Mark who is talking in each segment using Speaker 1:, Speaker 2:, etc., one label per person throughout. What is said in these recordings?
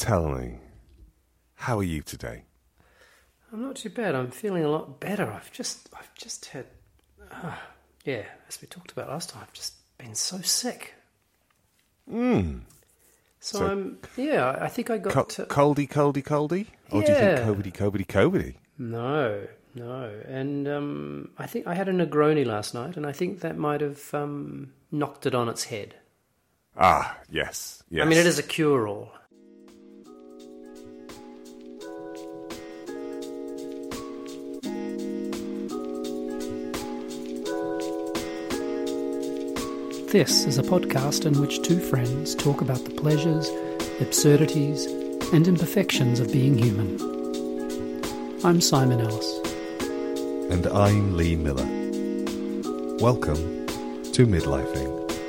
Speaker 1: Tell me, how are you today?
Speaker 2: I'm not too bad. I'm feeling a lot better. I've just had, as we talked about last time, I've just been so sick. So I think I got
Speaker 1: coldy? Or do you think COVID?
Speaker 2: No. And I think I had a Negroni last night, and I think that might have knocked it on its head.
Speaker 1: Ah, yes.
Speaker 2: I mean, it is a cure-all. This is a podcast in which two friends talk about the pleasures, absurdities, and imperfections of being human. I'm Simon Ellis.
Speaker 1: And I'm Lee Miller. Welcome to Midlifing.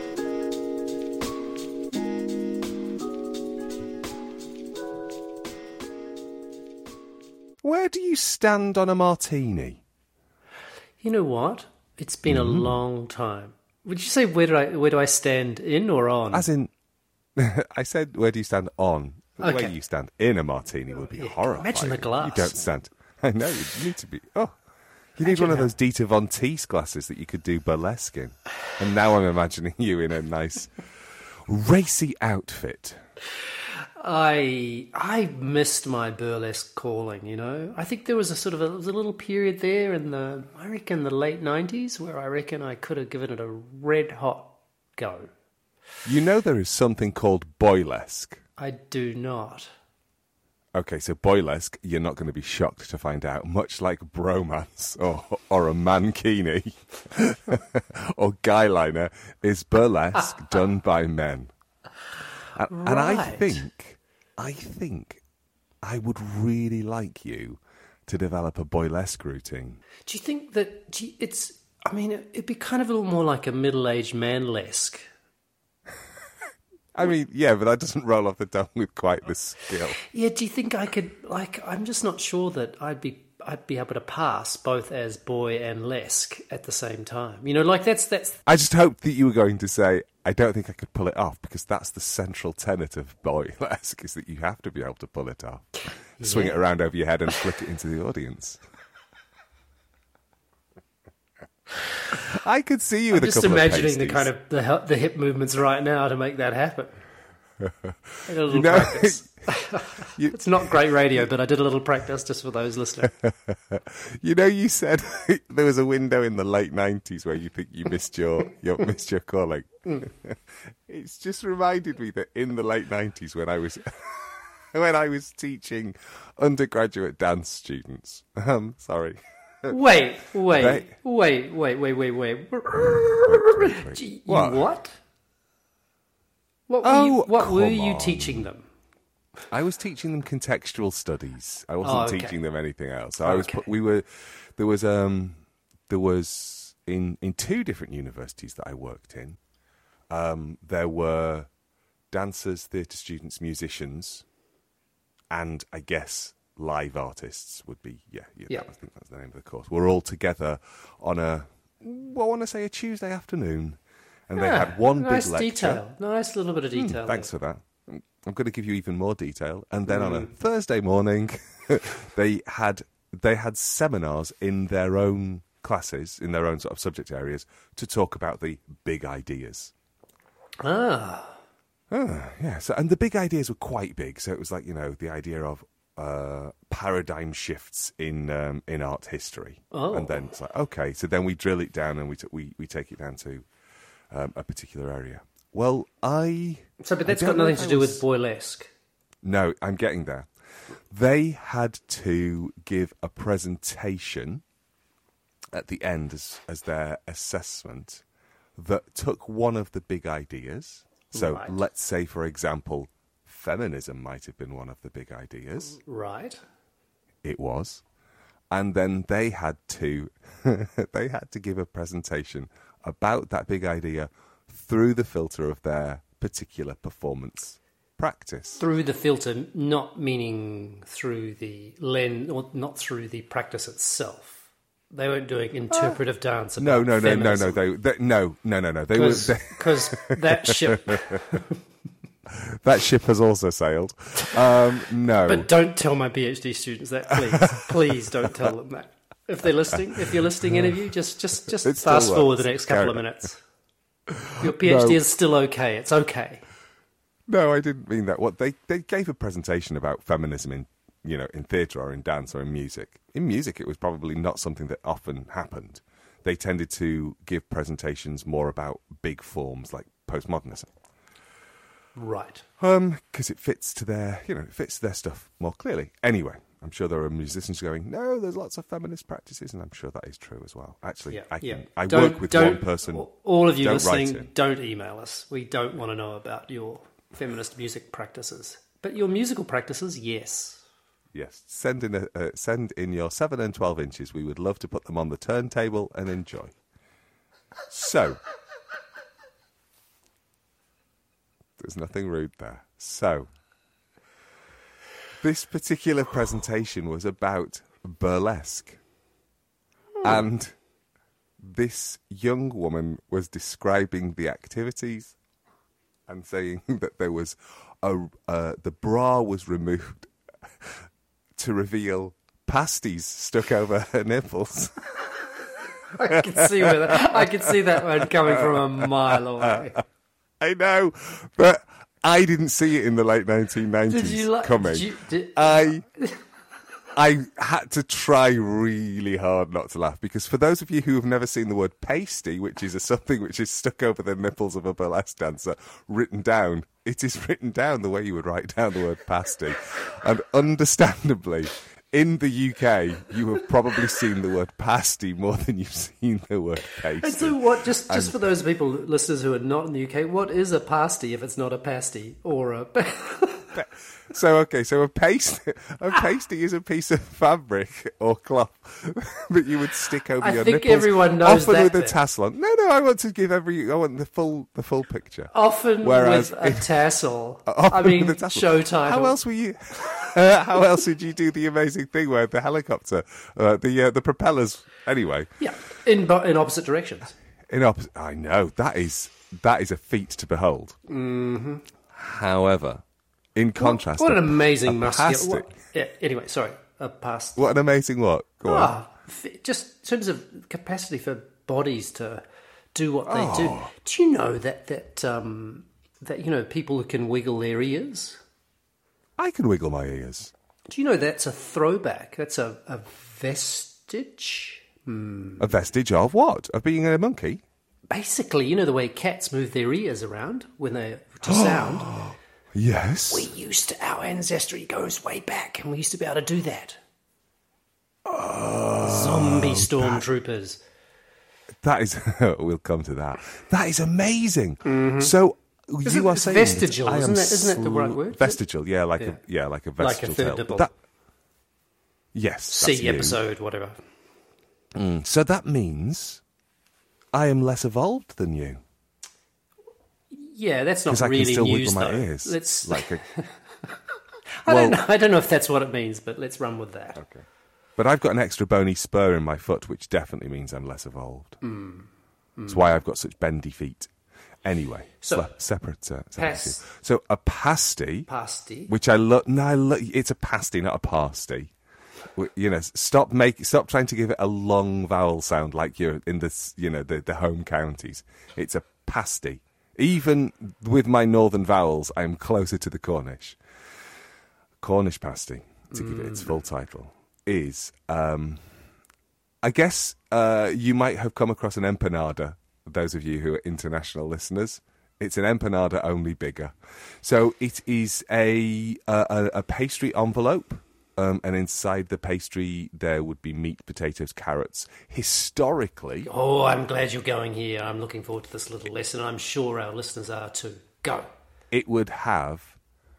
Speaker 1: Where do you stand on a martini?
Speaker 2: You know what? It's been a long time. Would you say where do I stand, in or on?
Speaker 1: As in, I said, where do you stand on?
Speaker 2: Okay.
Speaker 1: Where you stand in a martini would be horrifying.
Speaker 2: Imagine the glass.
Speaker 1: You don't stand. I know, you need to be. You need one of those Dieter von Teese glasses that you could do burlesque in. And now I'm imagining you in a nice racy outfit.
Speaker 2: I missed my burlesque calling, you know. I think there was a little period there in the late 90s where I reckon I could have given it a red hot go.
Speaker 1: You know there is something called boylesque.
Speaker 2: I do not.
Speaker 1: Okay, so boylesque, you're not going to be shocked to find out, much like bromance or a mankini or guyliner, is burlesque done by men. And I think I would really like you to develop a boylesque routine.
Speaker 2: Do you think that it'd be kind of a little more like a middle-aged man-lesque?
Speaker 1: I mean, yeah, but that doesn't roll off the tongue with quite the skill.
Speaker 2: Yeah, do you think I could, I'm just not sure that I'd be able to pass both as boy and lesque at the same time. You know, that's...
Speaker 1: I just hoped that you were going to say, I don't think I could pull it off, because that's the central tenet of boylesque, is that you have to be able to pull it off. Swing it around over your head and flick it into the audience. I could see you with a couple of pasties.
Speaker 2: I'm just imagining the kind of the hip movements right now to make that happen. I did a little practice. It's not great radio, but I did a little practice just for those listening.
Speaker 1: You know, you said there was a window in the late 90s where you think you missed your calling. It's just reminded me that in the late 90s when I was teaching undergraduate dance students. Wait.
Speaker 2: What? What were you teaching them?
Speaker 1: I was teaching them contextual studies. I wasn't teaching them anything else. There was in two different universities that I worked in. There were dancers, theatre students, musicians, and I guess live artists would be, I think that's the name of the course. We're all together on a Tuesday afternoon, and they had one big lecture.
Speaker 2: Nice little bit of detail.
Speaker 1: Thanks for that. I'm going to give you even more detail. And then on a Thursday morning, they had seminars in their own classes, in their own sort of subject areas, to talk about the big ideas. Yeah. So, and the big ideas were quite big. So it was like, the idea of paradigm shifts in art history. And then it's like, okay, so then we drill it down and we take it down to a particular area. Well,
Speaker 2: but that's got nothing to do with boylesque.
Speaker 1: No, I'm getting there. They had to give a presentation at the end as their assessment that took one of the big ideas. So let's say, for example, feminism might have been one of the big ideas.
Speaker 2: Right.
Speaker 1: It was. And then they had to give a presentation about that big idea through the filter of their particular performance practice.
Speaker 2: Through the filter, not meaning through the lens, or not through the practice itself. They weren't doing interpretive dance.
Speaker 1: No.
Speaker 2: Feminism.
Speaker 1: They were
Speaker 2: because that ship.
Speaker 1: That ship has also sailed. No.
Speaker 2: But don't tell my PhD students that, please. Please don't tell them that. If they're listening, if you're listening, any of you, just fast forward the next couple of minutes. Your PhD is still okay. It's okay.
Speaker 1: No, I didn't mean that. What they gave a presentation about feminism in theatre or in dance or in music. In music, it was probably not something that often happened. They tended to give presentations more about big forms like postmodernism.
Speaker 2: Right.
Speaker 1: Because it fits to their stuff more clearly. Anyway, I'm sure there are musicians going, no, there's lots of feminist practices, and I'm sure that is true as well. Actually, I work with one person.
Speaker 2: All of you listening, don't email us. We don't want to know about your feminist music practices. But your musical practices, yes.
Speaker 1: Yes, send in your 7 and 12 inches. We would love to put them on the turntable and enjoy. So, there's nothing rude there. So, this particular presentation was about burlesque. And this young woman was describing the activities and saying that there was the bra was removed to reveal pasties stuck over her nipples.
Speaker 2: I can see that one coming from a mile away.
Speaker 1: I know, but I didn't see it in the late 1990s coming. I had to try really hard not to laugh, because for those of you who have never seen the word pasty, which is something which is stuck over the nipples of a burlesque dancer, written down, it is written down the way you would write down the word pasty. And understandably, in the UK, you have probably seen the word pasty more than you've seen the word pasty.
Speaker 2: And so what, just for those listeners who are not in the UK, what is a pasty if it's not a pasty or a...
Speaker 1: So a pasty is a piece of fabric or cloth that you would stick over your nipples. I think
Speaker 2: everyone knows
Speaker 1: often
Speaker 2: that.
Speaker 1: with a tassel on. No, I want the full picture.
Speaker 2: Often with a tassel. Show title.
Speaker 1: How else were you? How else did you do the amazing thing where the helicopter, the propellers? Anyway.
Speaker 2: Yeah, in opposite directions.
Speaker 1: I know that is a feat to behold.
Speaker 2: Mm-hmm.
Speaker 1: However, in contrast,
Speaker 2: what an amazing muscular. Anyway, sorry, a pasty.
Speaker 1: What an amazing what? Go on.
Speaker 2: Just in terms of capacity for bodies to do what they do. Do you know that people who can wiggle their ears?
Speaker 1: I can wiggle my ears.
Speaker 2: Do you know that's a throwback? That's a vestige.
Speaker 1: A vestige of what? Of being a monkey?
Speaker 2: Basically, you know the way cats move their ears around when they to sound.
Speaker 1: Yes.
Speaker 2: Our ancestry goes way back, and we used to be able to do that. Zombie stormtroopers.
Speaker 1: That is, we'll come to that. That is amazing. Mm-hmm. So you are saying
Speaker 2: vestigial, isn't that the right word?
Speaker 1: Vestigial, like a vestigial
Speaker 2: like a third
Speaker 1: tail.
Speaker 2: double.
Speaker 1: Yes.
Speaker 2: C episode, whatever.
Speaker 1: So that means I am less evolved than you.
Speaker 2: Yeah, that's not
Speaker 1: really news, though.
Speaker 2: Because I can still wiggle my ears. I don't know if that's what it means, but let's run with that.
Speaker 1: Okay. But I've got an extra bony spur in my foot, which definitely means I'm less evolved. That's why I've got such bendy feet. Anyway,
Speaker 2: so
Speaker 1: separate issue. So a pasty, which I love. No, it's a pasty, not a pasty. Stop trying to give it a long vowel sound like you're in this, the home counties. It's a pasty. Even with my northern vowels, I'm closer to the Cornish. Cornish pasty, to give it its full title, is, I guess you might have come across an empanada, those of you who are international listeners. It's an empanada, only bigger. So it is a pastry envelope. And inside the pastry, there would be meat, potatoes, carrots. Historically...
Speaker 2: Oh, I'm glad you're going here. I'm looking forward to this little lesson. I'm sure our listeners are too. Go.
Speaker 1: It would have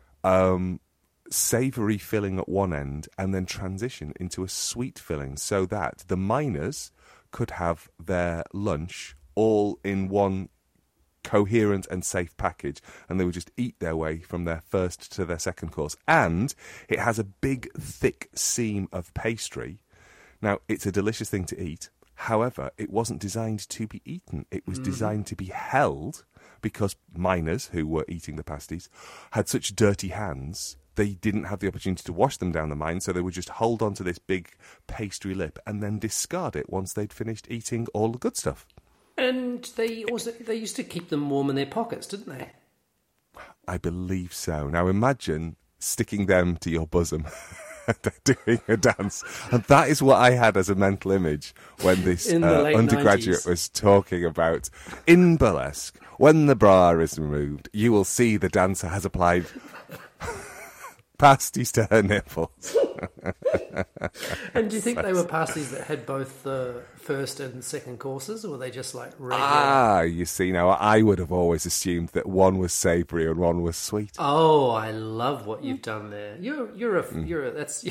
Speaker 1: savoury filling at one end and then transition into a sweet filling so that the miners could have their lunch all in one coherent and safe package, and they would just eat their way from their first to their second course. And it has a big, thick seam of pastry. Now, it's a delicious thing to eat. However, it wasn't designed to be eaten. It was designed to be held because miners who were eating the pasties had such dirty hands, they didn't have the opportunity to wash them down the mine, so they would just hold on to this big pastry lip and then discard it once they'd finished eating all the good stuff.
Speaker 2: And they used to keep them warm in their pockets, didn't they?
Speaker 1: I believe so. Now imagine sticking them to your bosom doing a dance. And that is what I had as a mental image when this undergraduate
Speaker 2: 90s.
Speaker 1: was talking about, in burlesque, when the bra is removed, you will see the dancer has applied pasties to her nipples.
Speaker 2: And do you think they were pasties that had both the first and second courses, or were they just like regular?
Speaker 1: Ah, you see, now I would have always assumed that one was savoury and one was sweet.
Speaker 2: Oh, I love what you've done there. You're a that's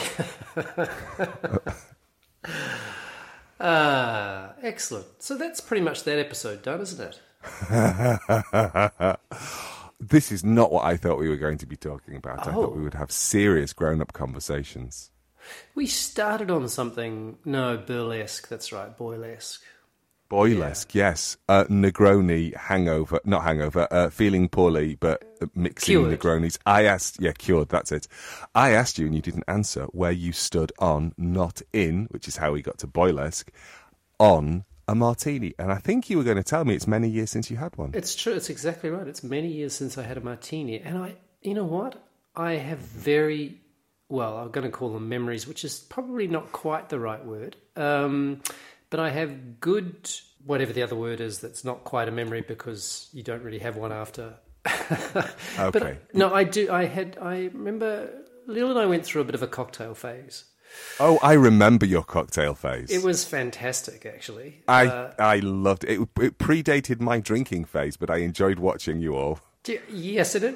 Speaker 2: excellent. So that's pretty much that episode done, isn't it?
Speaker 1: This is not what I thought we were going to be talking about. I thought we would have serious grown-up conversations.
Speaker 2: We started on something. No, burlesque. That's right, boylesque.
Speaker 1: Boylesque, yes. Negroni hangover, not hangover, feeling poorly, but mixing
Speaker 2: Cured.
Speaker 1: Negronis. Cured, that's it. I asked you and you didn't answer where you stood on, not in, which is how we got to boylesque, on a martini. And I think you were going to tell me it's many years since you had one.
Speaker 2: It's true. It's exactly right. It's many years since I had a martini. And you know what? I have I'm going to call them memories, which is probably not quite the right word. But I have good, whatever the other word is, that's not quite a memory because you don't really have one after.
Speaker 1: Okay.
Speaker 2: But no, I do. I remember Lil and I went through a bit of a cocktail phase.
Speaker 1: Oh, I remember your cocktail phase.
Speaker 2: It was fantastic, actually.
Speaker 1: I loved it. It predated my drinking phase, but I enjoyed watching you all.
Speaker 2: Yes, and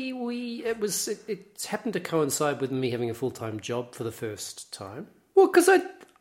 Speaker 2: it happened to coincide with me having a full-time job for the first time. Well, because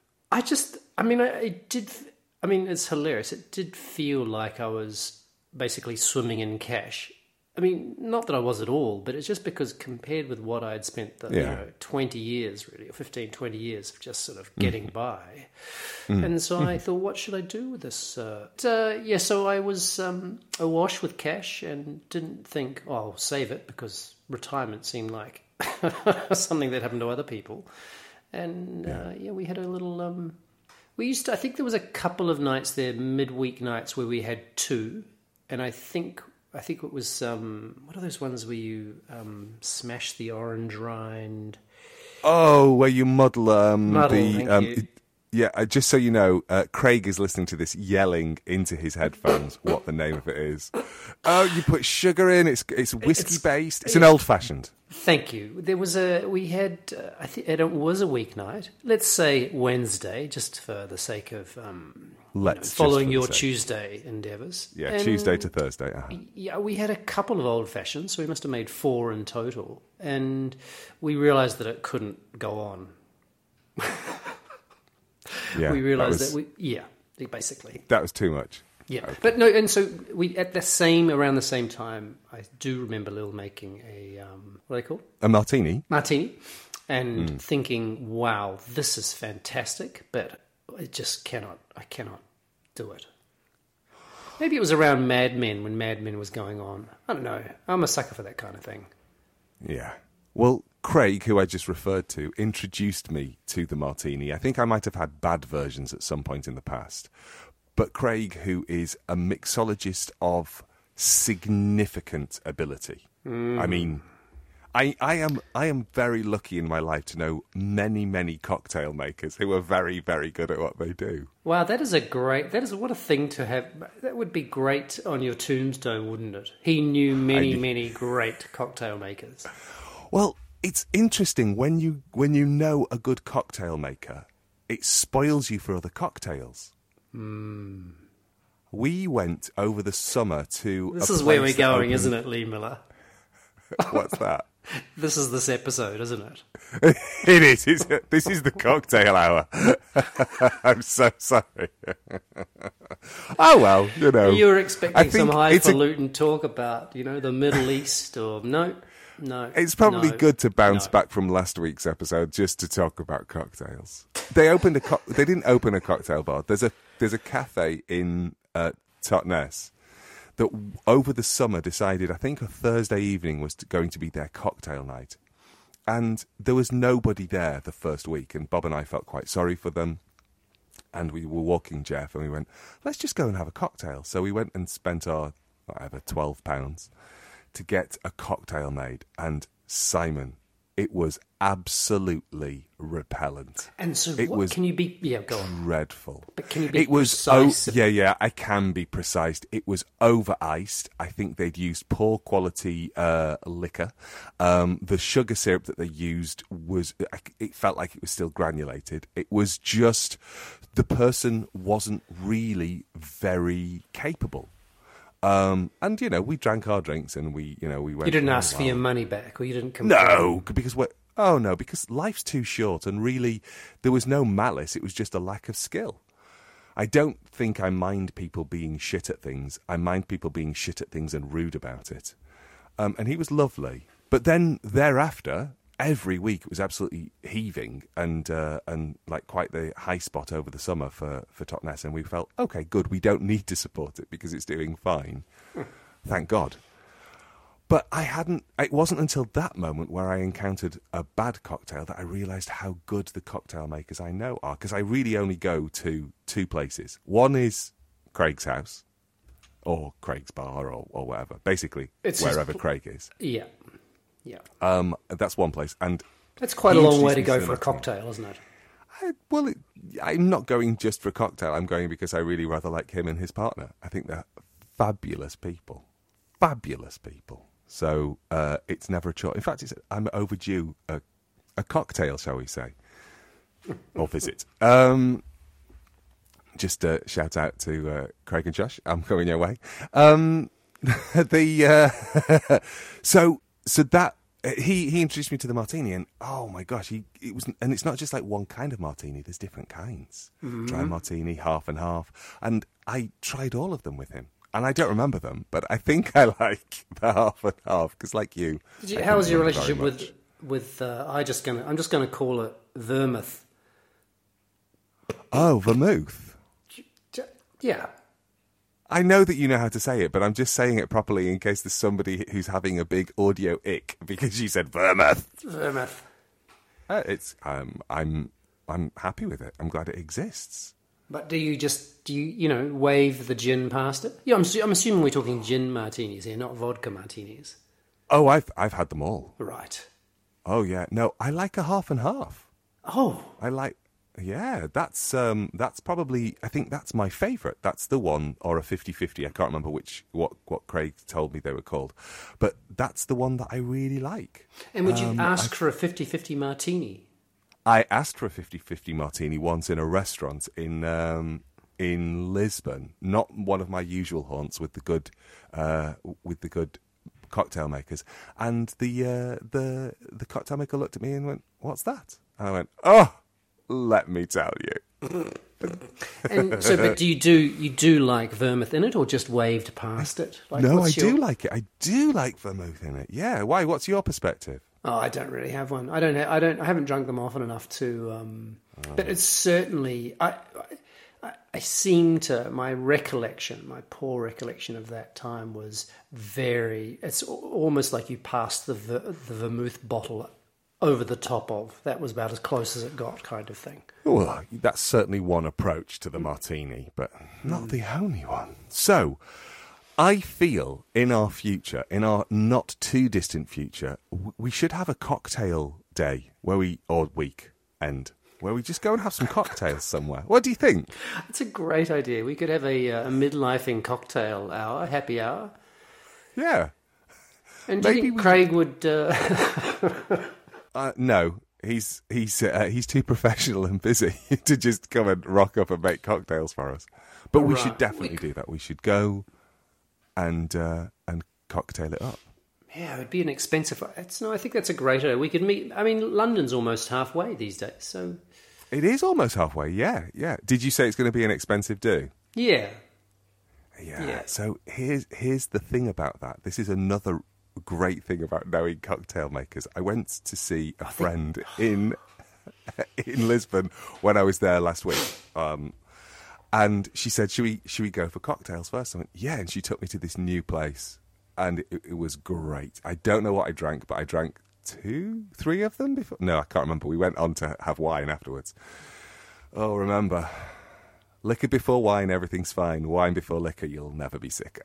Speaker 2: it's hilarious. It did feel like I was basically swimming in cash. I mean, not that I was at all, but it's just because compared with what I had spent 20 years, really, or 15, 20 years of just sort of getting by. And so I thought, what should I do with this? So I was awash with cash and didn't think, I'll save it because retirement seemed like something that happened to other people. And we had a little... I think there was a couple of nights there, midweek nights, where we had two, and I think it was what are those ones where you smash the orange rind?
Speaker 1: Oh, where you muddle
Speaker 2: thank you.
Speaker 1: Yeah, just so you know, Craig is listening to this, yelling into his headphones what the name of it is. Oh, you put sugar in. It's whiskey based. It's an old fashioned.
Speaker 2: Thank you. There was it was a weeknight. Let's say Wednesday, just for the sake of following your Tuesday endeavours.
Speaker 1: Yeah, and Tuesday to Thursday.
Speaker 2: Yeah, we had a couple of old fashions, so we must have made 4 in total, and we realised that it couldn't go on.
Speaker 1: Yeah,
Speaker 2: we realised basically
Speaker 1: that was too much.
Speaker 2: Yeah,
Speaker 1: okay.
Speaker 2: But no, and so around the same time, I do remember Lil making a what are they called?
Speaker 1: A martini.
Speaker 2: Martini, and thinking, "Wow, this is fantastic," but I cannot do it. Maybe it was around Mad Men when Mad Men was going on. I don't know. I'm a sucker for that kind of thing.
Speaker 1: Yeah. Well, Craig, who I just referred to, introduced me to the martini. I think I might have had bad versions at some point in the past. But Craig, who is a mixologist of significant ability. I mean, I am very lucky in my life to know many, many cocktail makers who are very, very good at what they do.
Speaker 2: Wow, what a thing to have. That would be great on your tombstone, wouldn't it? He knew many great cocktail makers.
Speaker 1: Well, it's interesting when you know a good cocktail maker, it spoils you for other cocktails. We went over the summer to...
Speaker 2: This is where we're going, isn't it, Lee Miller?
Speaker 1: What's that?
Speaker 2: This is this episode, isn't it?
Speaker 1: It is. This is the cocktail hour. I'm so sorry. Oh, well, you know.
Speaker 2: You were expecting some highfalutin talk about, the Middle East or... No.
Speaker 1: It's probably good to bounce back from last week's episode just to talk about cocktails. They didn't open a cocktail bar. There's a cafe in Totnes that over the summer decided, I think a Thursday evening was going to be their cocktail night. And there was nobody there the first week, and Bob and I felt quite sorry for them. And we were walking Jeff, and we went, let's just go and have a cocktail. So we went and spent our, whatever, £12 to get a cocktail made. And Simon, it was absolutely repellent.
Speaker 2: And so
Speaker 1: it was
Speaker 2: can you be... Yeah, go on.
Speaker 1: Dreadful.
Speaker 2: But can you be precise?
Speaker 1: Yeah, I can be precise. It was over-iced. I think they'd used poor quality liquor. The sugar syrup that they used it felt like it was still granulated. It was just... The person wasn't really very capable. And, we drank our drinks and we went...
Speaker 2: You didn't ask for your money back, or you didn't complain?
Speaker 1: No, because life's too short, and really there was no malice. It was just a lack of skill. I don't think I mind people being shit at things. I mind people being shit at things and rude about it. And he was lovely. But then thereafter, every week it was absolutely heaving and like quite the high spot over the summer for Totnes, and we felt, okay, good, we don't need to support it because it's doing fine. Thank God. But it wasn't until that moment where I encountered a bad cocktail that I realised how good the cocktail makers I know are, because I really only go to two places. One is Craig's house, or Craig's bar, or whatever. Basically, it's wherever Craig is.
Speaker 2: Yeah.
Speaker 1: That's one place. And
Speaker 2: that's quite a long way to go for a cocktail, isn't it?
Speaker 1: I'm not going just for a cocktail. I'm going because I really rather like him and his partner. I think they're fabulous people. Fabulous people. So it's never a chore. In fact, I'm overdue a cocktail, shall we say, or visit. Just a shout out to Craig and Josh. I'm coming your way. So that he introduced me to the martini, and oh my gosh, it was, and it's not just like one kind of martini. There's different kinds. Mm-hmm. Dry martini, half and half, and I tried all of them with him. And I don't remember them, but I think I like the half and half because, like you,
Speaker 2: how was your relationship with? I'm just gonna call it vermouth.
Speaker 1: Oh, vermouth.
Speaker 2: Yeah.
Speaker 1: I know that you know how to say it, but I'm just saying it properly in case there's somebody who's having a big audio ick because you said vermouth.
Speaker 2: Vermouth.
Speaker 1: I'm happy with it. I'm glad it exists.
Speaker 2: But do you wave the gin past it? Yeah, I'm assuming we're talking gin martinis here, not vodka martinis.
Speaker 1: Oh, I've had them all.
Speaker 2: Right.
Speaker 1: Oh yeah, no, I like a half and half.
Speaker 2: Oh,
Speaker 1: that's probably, I think that's my favourite. That's the one, or a 50-50. I can't remember what Craig told me they were called, but that's the one that I really like.
Speaker 2: And would you ask for a 50-50 martini?
Speaker 1: I asked for a 50-50 martini once in a restaurant in Lisbon, not one of my usual haunts with the good cocktail makers. And the cocktail maker looked at me and went, "What's that?" And I went, "Oh, let me tell you."
Speaker 2: And so, but you do like vermouth in it, or just waved past it?
Speaker 1: No, I do like it. I do like vermouth in it. Yeah. Why? What's your perspective?
Speaker 2: Oh, I don't really have one. I haven't drunk them often enough to. But it's certainly. I seem to, my poor recollection of that time was very. It's almost like you passed the vermouth bottle over the top of. That was about as close as it got, kind of thing.
Speaker 1: Well, that's certainly one approach to the martini, but not the only one. So, I feel in our future, in our not too distant future, we should have a cocktail day or weekend where we just go and have some cocktails somewhere. What do you think?
Speaker 2: It's a great idea. We could have a midlifing cocktail hour, happy hour.
Speaker 1: Yeah.
Speaker 2: And do you think Craig would?
Speaker 1: No, he's too professional and busy to just come and rock up and make cocktails for us. But we should definitely do that. We should go and cocktail it up.
Speaker 2: Yeah, it would be an expensive. I think that's a great idea. We could meet. I mean, London's almost halfway these days, so
Speaker 1: it is almost halfway. Yeah. Did you say it's going to be an expensive do?
Speaker 2: Yeah.
Speaker 1: So here's the thing about that. This is another great thing about knowing cocktail makers. I went to see a friend in Lisbon when I was there last week, And she said, should we go for cocktails first? I went, yeah. And she took me to this new place. And it was great. I don't know what I drank, but I drank 3 of them before. No, I can't remember. We went on to have wine afterwards. Oh, remember. Liquor before wine, everything's fine. Wine before liquor, you'll never be sicker.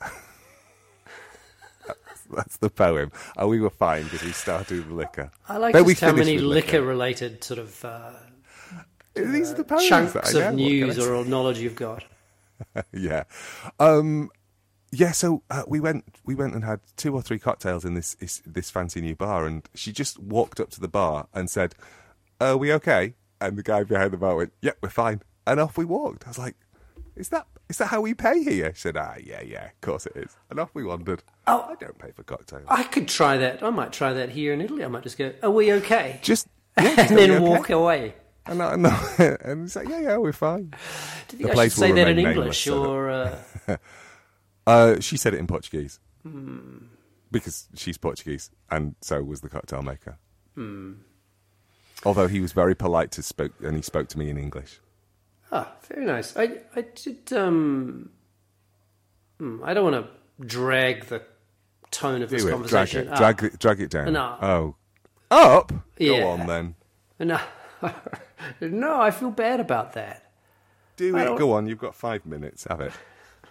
Speaker 1: That's the poem. And we were fine because we started with liquor.
Speaker 2: I like just how many liquor-related sort of
Speaker 1: these are the poems
Speaker 2: chunks of news or knowledge you've got.
Speaker 1: Yeah. Yeah, so we went and had 2 or 3 cocktails in this fancy new bar, and she just walked up to the bar and said, "Are we okay?" And the guy behind the bar went, "Yep, we're fine." And off we walked. I was like, Is that how we pay here? She said, yeah, of course it is. And off we wandered.
Speaker 2: Oh,
Speaker 1: I don't pay for cocktails.
Speaker 2: I could try that. I might try that here in Italy. I might just go, "Are we okay?"
Speaker 1: And
Speaker 2: then walk away.
Speaker 1: And it's like, yeah, we're fine.
Speaker 2: Do you think I should say that in English or?
Speaker 1: She said it in Portuguese because she's Portuguese, and so was the cocktail maker. Although he was very polite and he spoke to me in English.
Speaker 2: Ah, very nice. I did. I don't want to drag the tone of this conversation.
Speaker 1: Drag it down.
Speaker 2: No.
Speaker 1: Oh, up.
Speaker 2: Yeah.
Speaker 1: Go on then.
Speaker 2: No, no, I feel bad about that.
Speaker 1: Do it. Go on. You've got 5 minutes. Have it.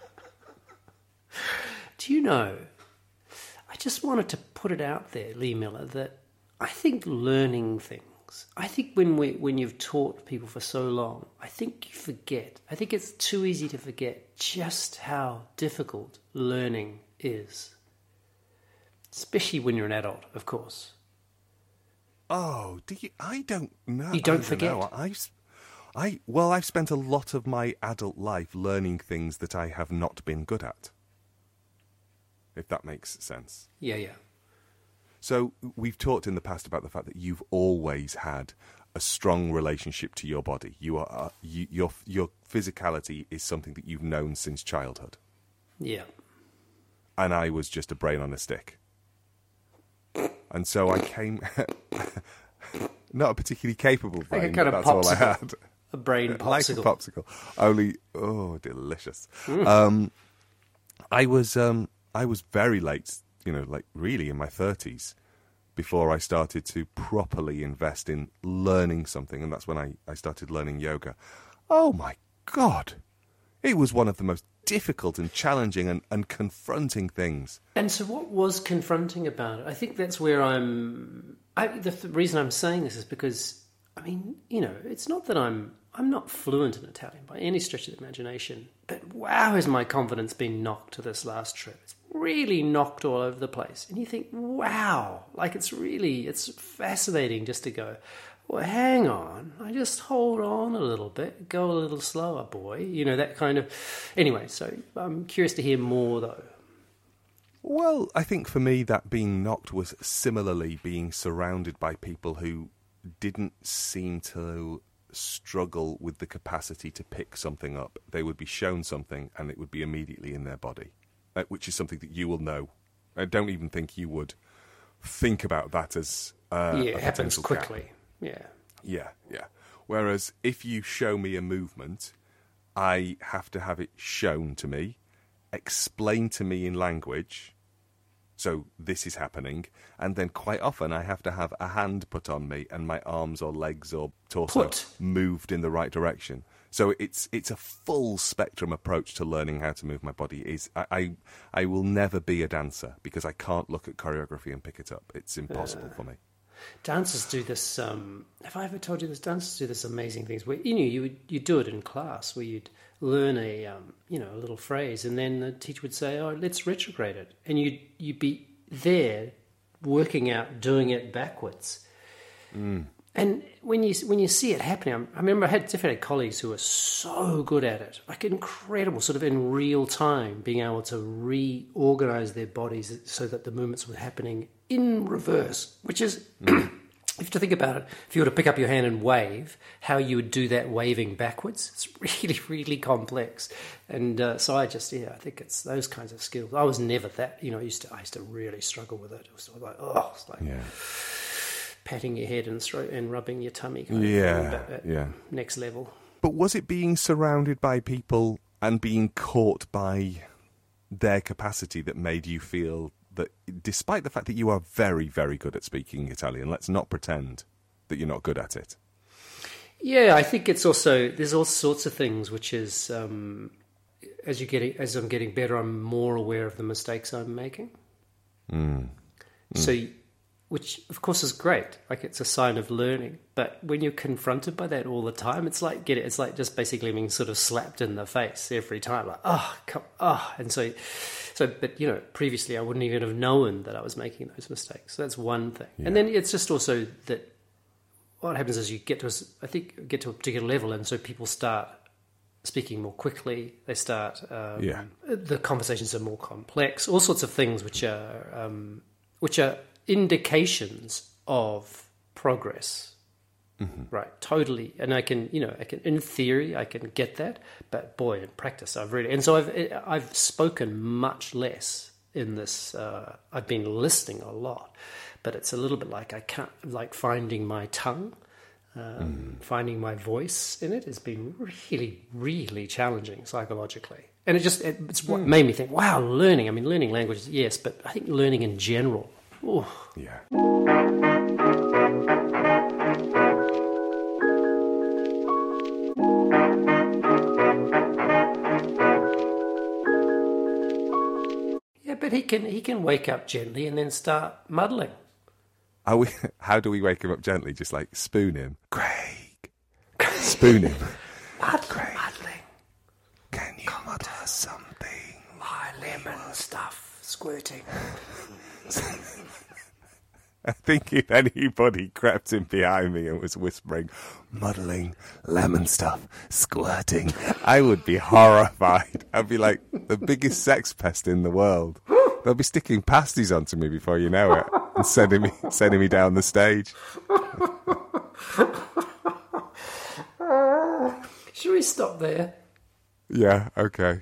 Speaker 2: Do you know? I just wanted to put it out there, Lee Miller, that I think learning things. I think when you've taught people for so long, I think you forget. I think it's too easy to forget just how difficult learning is. Especially when you're an adult, of course.
Speaker 1: Oh, do you? I don't know.
Speaker 2: You don't forget.
Speaker 1: I've spent a lot of my adult life learning things that I have not been good at. If that makes sense.
Speaker 2: Yeah.
Speaker 1: So we've talked in the past about the fact that you've always had a strong relationship to your body. Your physicality is something that you've known since childhood.
Speaker 2: Yeah.
Speaker 1: And I was just a brain on a stick. And so I came, not a particularly capable brain,
Speaker 2: like but
Speaker 1: that's
Speaker 2: popsicle.
Speaker 1: All I had.
Speaker 2: A brain popsicle.
Speaker 1: Like a popsicle. Only, delicious. I was very late, like really in my 30s, before I started to properly invest in learning something. And that's when I started learning yoga. Oh my God. It was one of the most difficult and challenging and confronting things.
Speaker 2: And so what was confronting about it? I think that's where the reason I'm saying this is because, it's not that I'm not fluent in Italian by any stretch of the imagination, but wow, has my confidence been knocked to this last trip. It's really knocked all over the place. And you think, wow, like it's fascinating just to go, well, hang on, I just hold on a little bit, go a little slower, boy. That kind of... Anyway, so I'm curious to hear more, though.
Speaker 1: Well, I think for me that being knocked was similarly being surrounded by people who didn't seem to struggle with the capacity to pick something up. They would be shown something and it would be immediately in their body, which is something that you will know. I don't even think you would think about that as
Speaker 2: it happens quickly.
Speaker 1: Gap. Yeah. Whereas if you show me a movement, I have to have it shown to me, explained to me in language, so this is happening, and then quite often I have to have a hand put on me and my arms or legs or torso moved in the right direction. So it's a full spectrum approach to learning how to move my body. I will never be a dancer because I can't look at choreography and pick it up. It's impossible for me.
Speaker 2: Dancers do this. Have I ever told you this? Dancers do this amazing things where you do it in class where you'd learn a little phrase and then the teacher would say, "Oh, let's retrograde it," and you'd be there working out doing it backwards. And when you see it happening, I remember I had colleagues who were so good at it, like incredible, sort of in real time, being able to reorganize their bodies so that the movements were happening in reverse, which is, if you have to think about it, if you were to pick up your hand and wave, how you would do that waving backwards, it's really, really complex. And so I think it's those kinds of skills. I was never that, I used to really struggle with it. It was sort of like, patting your head and rubbing your tummy kind of thing, next level.
Speaker 1: But was it being surrounded by people and being caught by their capacity that made you feel that, despite the fact that you are very, very good at speaking Italian, let's not pretend that you're not good at it?
Speaker 2: Yeah, I think it's also, there's all sorts of things which is, as I'm getting better, I'm more aware of the mistakes I'm making. So, which of course is great. Like, it's a sign of learning. But when you're confronted by that all the time, it's like just basically being sort of slapped in the face every time. Like, and so, but previously I wouldn't even have known that I was making those mistakes. So that's one thing. Yeah. And then it's just also that what happens is you get to a particular level, and so people start speaking more quickly. They start, the conversations are more complex. All sorts of things which are indications of progress, right? Totally. And I can, in theory, I can get that, but boy, in practice, I've spoken much less in this. I've been listening a lot, but it's a little bit like I can't, like finding my tongue, finding my voice in it has been really, really challenging psychologically. And it's what made me think, wow, learning. I mean, learning languages, yes, but I think learning in general. Ooh.
Speaker 1: Yeah.
Speaker 2: Yeah, but he can wake up gently and then start muddling.
Speaker 1: How do we wake him up gently? Just like spoon him, Craig. Spoon him,
Speaker 2: muddling.
Speaker 1: Can you muddle something?
Speaker 2: My lemon stuff squirting.
Speaker 1: I think if anybody crept in behind me and was whispering, muddling, lemon stuff, squirting, I would be horrified. I'd be like the biggest sex pest in the world. They'll be sticking pasties onto me before you know it and sending me down the stage.
Speaker 2: Should we stop there?
Speaker 1: Yeah, okay.